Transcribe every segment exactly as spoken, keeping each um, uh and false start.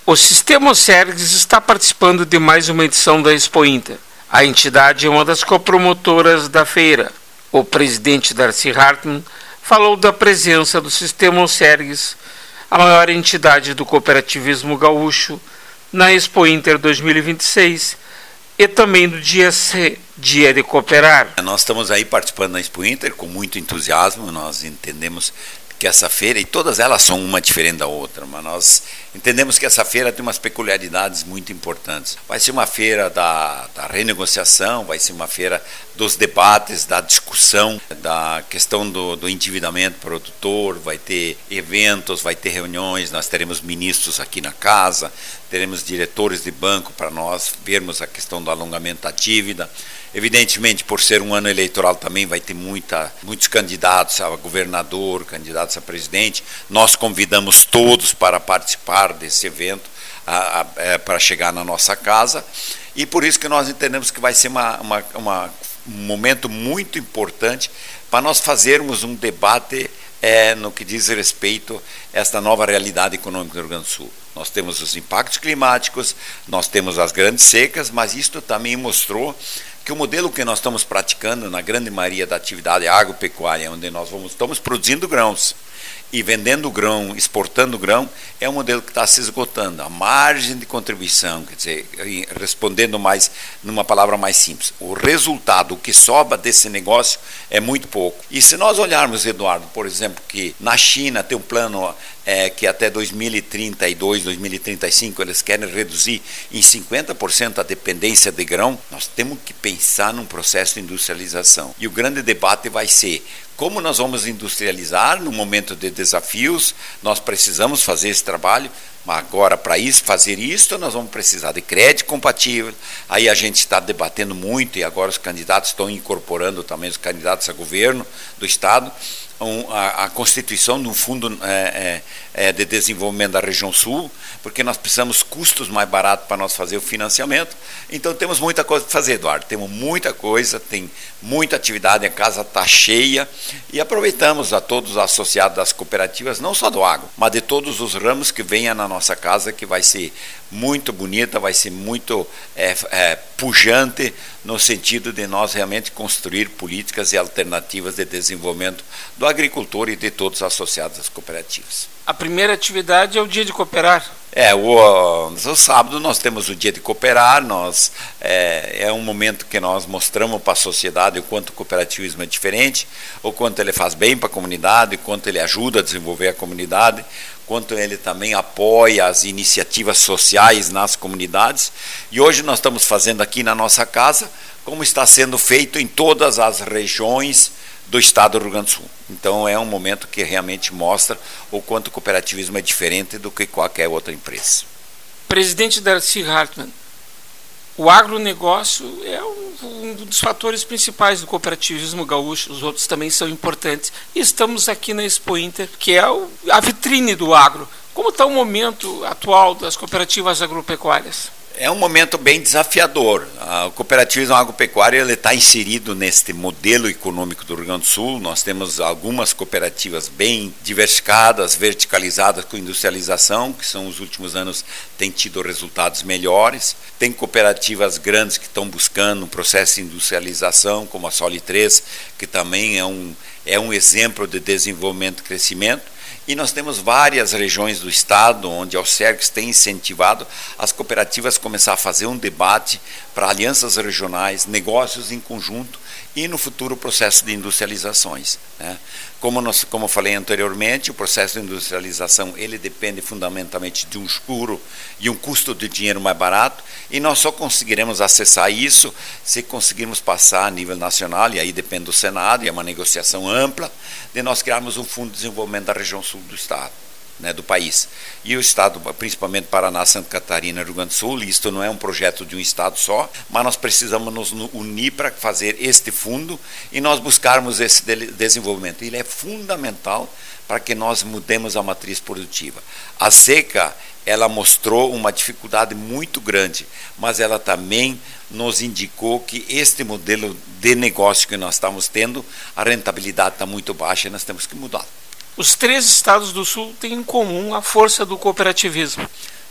O Sistema Osergues está participando de mais uma edição da Expo Inter. A entidade é uma das copromotoras da feira. O presidente Darcy Hartmann falou da presença do Sistema Osergues, a maior entidade do cooperativismo gaúcho, na Expo Inter dois mil e vinte e seis e também do Dia C, Dia de Cooperar. Nós estamos aí participando da Expo Inter com muito entusiasmo. Nós entendemos que essa feira, e todas elas são uma diferente da outra, mas nós entendemos que essa feira tem umas peculiaridades muito importantes. Vai ser uma feira da, da renegociação, vai ser uma feira dos debates, da discussão, da questão do, do endividamento produtor, vai ter eventos, vai ter reuniões, nós teremos ministros aqui na casa, teremos diretores de banco para nós vermos a questão do alongamento da dívida. Evidentemente, por ser um ano eleitoral também vai ter muita, muitos candidatos a governador, candidatos a presidente. Nós convidamos todos para participar desse evento, a, a, é, para chegar na nossa casa. E por isso que nós entendemos que vai ser uma, uma, uma, um momento muito importante para nós fazermos um debate é, no que diz respeito a esta nova realidade econômica do Rio Grande do Sul. Nós temos os impactos climáticos, nós temos as grandes secas, mas isto também mostrou que o modelo que nós estamos praticando na grande maioria da atividade agropecuária, onde nós vamos, estamos produzindo grãos e vendendo grão, exportando grão, é um modelo que está se esgotando. A margem de contribuição, quer dizer, respondendo mais numa palavra mais simples, o resultado, o que sobra desse negócio é muito pouco. E se nós olharmos, Eduardo, por exemplo, que na China tem um plano é, que até dois mil e trinta e dois, dois mil e trinta e cinco eles querem reduzir em cinquenta por cento a dependência de grão, nós temos que pensar num processo de industrialização. E o grande debate vai ser como nós vamos industrializar no momento de desafios. Nós precisamos fazer esse trabalho, mas agora para isso, fazer isso, nós vamos precisar de crédito compatível. Aí a gente está debatendo muito, e agora os candidatos estão incorporando também, os candidatos a governo do Estado, Um, a, a constituição de um fundo é, é, de desenvolvimento da região sul, porque nós precisamos custos mais baratos para nós fazer o financiamento. Então temos muita coisa para fazer, Eduardo, temos muita coisa, tem muita atividade, a casa está cheia, e aproveitamos a todos os associados das cooperativas, não só do agro, mas de todos os ramos que venham na nossa casa, que vai ser muito bonita, vai ser muito é, é, pujante, no sentido de nós realmente construir políticas e alternativas de desenvolvimento do agricultor e de todos os associados às cooperativas. A primeira atividade é o Dia de Cooperar. É, o, o sábado nós temos o Dia de Cooperar, nós, é, é um momento que nós mostramos para a sociedade o quanto o cooperativismo é diferente, o quanto ele faz bem para a comunidade, o quanto ele ajuda a desenvolver a comunidade, quanto ele também apoia as iniciativas sociais nas comunidades. E hoje nós estamos fazendo aqui na nossa casa, como está sendo feito em todas as regiões do estado do Rio Grande do Sul. Então é um momento que realmente mostra o quanto o cooperativismo é diferente do que qualquer outra empresa. Presidente Darcy Hartmann, o agronegócio é um, um dos fatores principais do cooperativismo gaúcho, os outros também são importantes. E estamos aqui na Expo Inter, que é o, a vitrine do agro. Como está o momento atual das cooperativas agropecuárias? É um momento bem desafiador. O cooperativismo agropecuário ele está inserido neste modelo econômico do Rio Grande do Sul. Nós temos algumas cooperativas bem diversificadas, verticalizadas com industrialização, que são os últimos anos têm tido resultados melhores. Tem cooperativas grandes que estão buscando um processo de industrialização, como a Soli três, que também é um, é um exemplo de desenvolvimento e crescimento. E nós temos várias regiões do estado onde a Osergues tem incentivado as cooperativas a começar a fazer um debate para alianças regionais, negócios em conjunto e no futuro processo de industrializações, né? Como, nós, como eu falei anteriormente, o processo de industrialização ele depende fundamentalmente de um juro e um custo de dinheiro mais barato, e nós só conseguiremos acessar isso se conseguirmos passar a nível nacional, e aí depende do Senado, e é uma negociação ampla, de nós criarmos um fundo de desenvolvimento da região sul do estado, né, do país. E o estado, principalmente Paraná, Santa Catarina e Rio Grande do Sul, isto não é um projeto de um estado só, mas nós precisamos nos unir para fazer este fundo e nós buscarmos esse desenvolvimento. Ele é fundamental para que nós mudemos a matriz produtiva. A seca, ela mostrou uma dificuldade muito grande, mas ela também nos indicou que este modelo de negócio que nós estamos tendo, a rentabilidade está muito baixa e nós temos que mudar. Os três estados do Sul têm em comum a força do cooperativismo.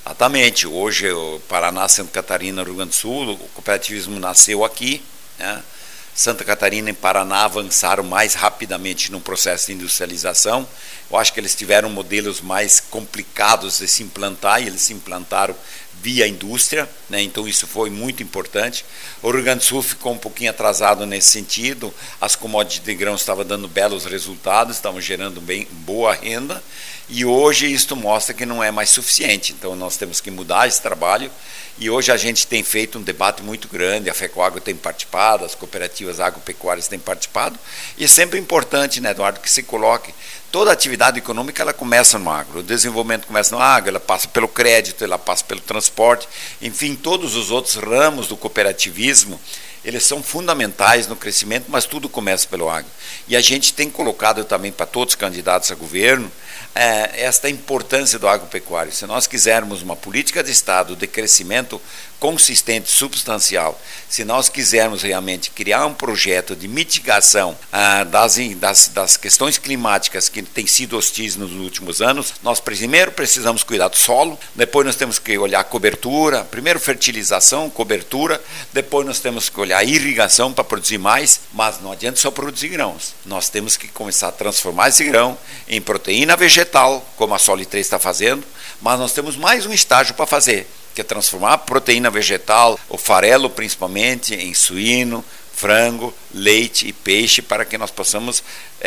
Exatamente. Hoje, o Paraná, Santa Catarina, Rio Grande do Sul, o cooperativismo nasceu aqui, né? Santa Catarina e Paraná avançaram mais rapidamente no processo de industrialização. Eu acho que eles tiveram modelos mais complicados de se implantar e eles se implantaram via indústria, né? Então isso foi muito importante. O Rio Grande do Sul ficou um pouquinho atrasado nesse sentido. As commodities de grãos estavam dando belos resultados, estavam gerando bem boa renda, e hoje isso mostra que não é mais suficiente. Então nós temos que mudar esse trabalho, e hoje a gente tem feito um debate muito grande, a FECOAGRO tem participado, as cooperativas agropecuárias têm participado, e é sempre importante, né, Eduardo, que se coloque toda a atividade econômica, ela começa no agro, o desenvolvimento começa no agro, ela passa pelo crédito, ela passa pelo transporte, enfim, todos os outros ramos do cooperativismo, eles são fundamentais no crescimento, mas tudo começa pelo agro. E a gente tem colocado também para todos os candidatos a governo é, esta importância do agropecuário. Se nós quisermos uma política de Estado de crescimento consistente, substancial, se nós quisermos realmente criar um projeto de mitigação ah, das, das, das questões climáticas que têm sido hostis nos últimos anos, nós primeiro precisamos cuidar do solo, depois nós temos que olhar a cobertura, primeiro fertilização, cobertura, depois nós temos que olhar a irrigação para produzir mais, mas não adianta só produzir grãos, nós temos que começar a transformar esse grão em proteína vegetal, como a Soli três está fazendo, mas nós temos mais um estágio para fazer, que é transformar a proteína vegetal, o farelo principalmente, em suíno, frango, leite e peixe, para que nós possamos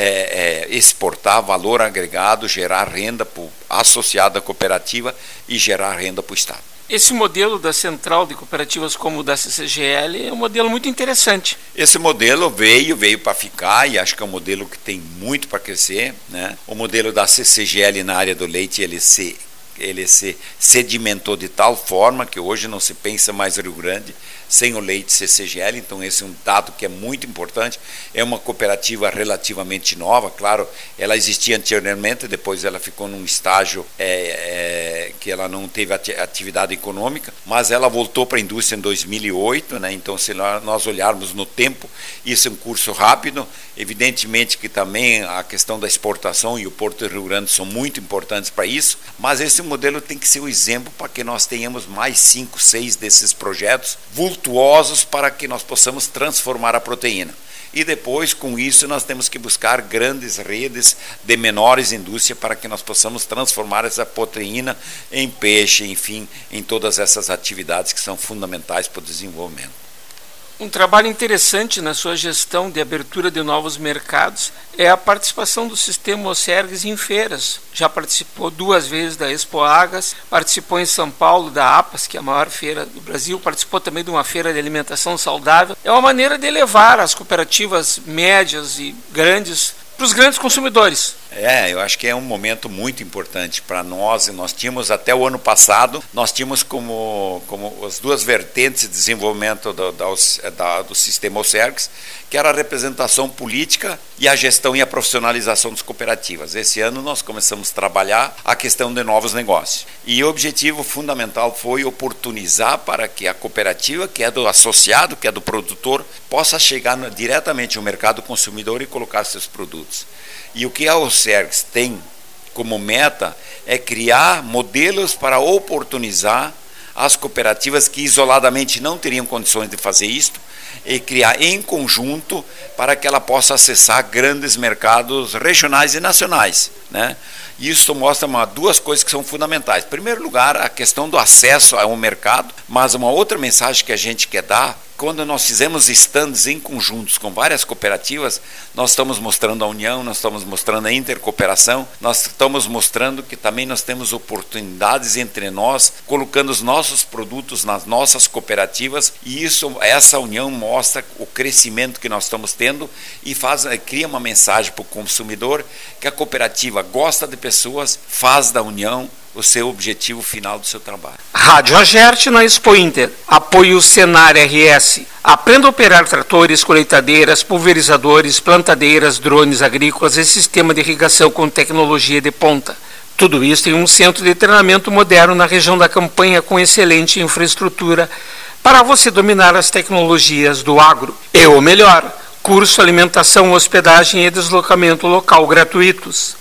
é, é, exportar valor agregado, gerar renda pro, associada à cooperativa e gerar renda para o Estado. Esse modelo da central de cooperativas como o da C C G L é um modelo muito interessante. Esse modelo veio, veio para ficar, e acho que é um modelo que tem muito para crescer, né? O modelo da C C G L na área do leite, ele se ele se sedimentou de tal forma que hoje não se pensa mais Rio Grande sem o leite C C G L, então esse é um dado que é muito importante. É uma cooperativa relativamente nova, claro, ela existia anteriormente, depois ela ficou num estágio é, é, que ela não teve atividade econômica, mas ela voltou para a indústria em dois mil e oito, né? Então se nós olharmos no tempo, isso é um curso rápido, evidentemente que também a questão da exportação e o Porto de Rio Grande são muito importantes para isso, mas esse modelo tem que ser o exemplo para que nós tenhamos mais cinco, seis desses projetos vultuosos para que nós possamos transformar a proteína. E depois, com isso, nós temos que buscar grandes redes de menores indústria para que nós possamos transformar essa proteína em peixe, enfim, em todas essas atividades que são fundamentais para o desenvolvimento. Um trabalho interessante na sua gestão de abertura de novos mercados é a participação do sistema OCERGS em feiras. Já participou duas vezes da Expo Agas, participou em São Paulo da APAS, que é a maior feira do Brasil, participou também de uma feira de alimentação saudável. É uma maneira de levar as cooperativas médias e grandes para os grandes consumidores. É, eu acho que é um momento muito importante para nós. Nós tínhamos até o ano passado, nós tínhamos como, como as duas vertentes de desenvolvimento do, da, do sistema OCERGS, que era a representação política e a gestão e a profissionalização das cooperativas. Esse ano nós começamos a trabalhar a questão de novos negócios. E o objetivo fundamental foi oportunizar para que a cooperativa, que é do associado, que é do produtor, possa chegar no, diretamente ao mercado consumidor e colocar seus produtos. E o que a OCERGS tem como meta é criar modelos para oportunizar as cooperativas que isoladamente não teriam condições de fazer isto e criar em conjunto para que ela possa acessar grandes mercados regionais e nacionais, né? Isso mostra uma, duas coisas que são fundamentais. Em primeiro lugar, a questão do acesso ao mercado, mas uma outra mensagem que a gente quer dar, quando nós fizemos stands em conjuntos com várias cooperativas, nós estamos mostrando a união, nós estamos mostrando a intercooperação, nós estamos mostrando que também nós temos oportunidades entre nós, colocando os nossos produtos nas nossas cooperativas, e isso, essa união mostra o crescimento que nós estamos tendo e faz, cria uma mensagem para o consumidor que a cooperativa gosta de pessoas, faz da união o seu objetivo final do seu trabalho. Rádio Agerte na Expo Inter. Apoio Senar R S. Aprenda a operar tratores, colheitadeiras, pulverizadores, plantadeiras, drones agrícolas e sistema de irrigação com tecnologia de ponta. Tudo isso em um centro de treinamento moderno na região da Campanha com excelente infraestrutura para você dominar as tecnologias do agro. E o melhor, curso, alimentação, hospedagem e deslocamento local gratuitos.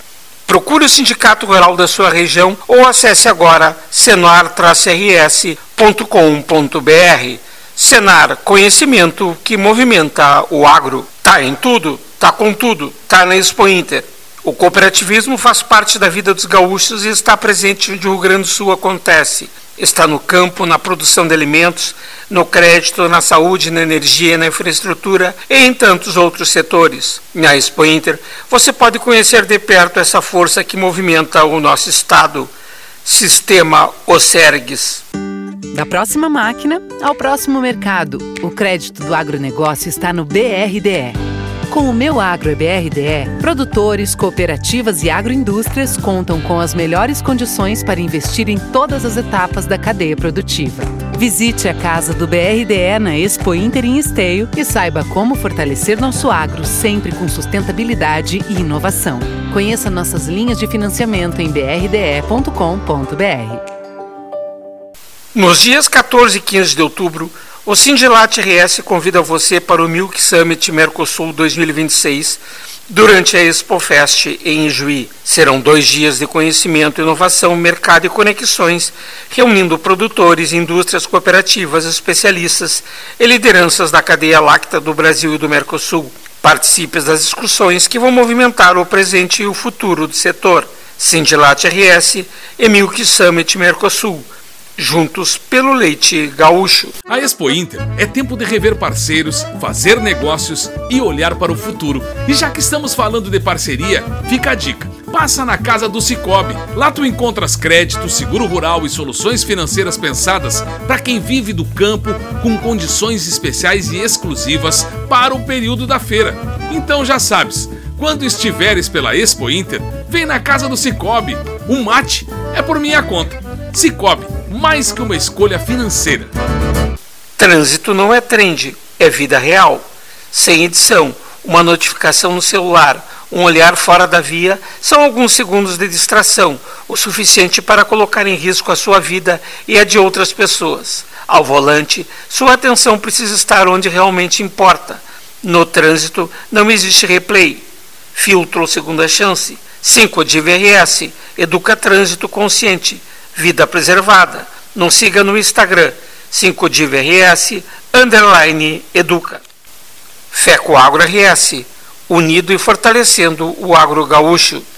Procure o Sindicato Rural da sua região ou acesse agora senar traço r s ponto com ponto b r. Senar, conhecimento que movimenta o agro. Tá em tudo, tá com tudo, tá na Expo Inter. O cooperativismo faz parte da vida dos gaúchos e está presente onde o Rio Grande do Sul acontece. Está no campo, na produção de alimentos, no crédito, na saúde, na energia, na infraestrutura e em tantos outros setores. Na Expo Inter, você pode conhecer de perto essa força que movimenta o nosso Estado. Sistema Osergues. Da próxima máquina ao próximo mercado, o crédito do agronegócio está no B R D E. Com o Meu Agro é B R D E, produtores, cooperativas e agroindústrias contam com as melhores condições para investir em todas as etapas da cadeia produtiva. Visite a casa do B R D E na Expo Inter em Esteio e saiba como fortalecer nosso agro sempre com sustentabilidade e inovação. Conheça nossas linhas de financiamento em b r d e ponto com ponto b r. Nos dias quatorze e quinze de outubro, o Sindilat R S convida você para o Milk Summit Mercosul dois mil e vinte e seis durante a ExpoFest em Juí. Serão dois dias de conhecimento, inovação, mercado e conexões, reunindo produtores, indústrias cooperativas, especialistas e lideranças da cadeia láctea do Brasil e do Mercosul. Participe das discussões que vão movimentar o presente e o futuro do setor. Sindilat R S e Milk Summit Mercosul. Juntos pelo leite gaúcho. A Expo Inter é tempo de rever parceiros, fazer negócios e olhar para o futuro. E já que estamos falando de parceria, fica a dica. Passa na casa do Cicobi. Lá tu encontras crédito, seguro rural e soluções financeiras pensadas para quem vive do campo com condições especiais e exclusivas para o período da feira. Então já sabes, quando estiveres pela Expo Inter, vem na casa do Cicobi. Um mate é por minha conta. Cicobi, mais que uma escolha financeira. Trânsito não é trend, é vida real. Sem edição, uma notificação no celular, um olhar fora da via são alguns segundos de distração, o suficiente para colocar em risco a sua vida e a de outras pessoas. Ao volante, sua atenção precisa estar onde realmente importa. No trânsito, não existe replay. Filtro ou segunda chance. cinco D V R S. Educa Trânsito Consciente. Vida preservada. Nos siga no Instagram. cinco D V R S underline educa. FECO Agro R S. Unido e fortalecendo o agro gaúcho.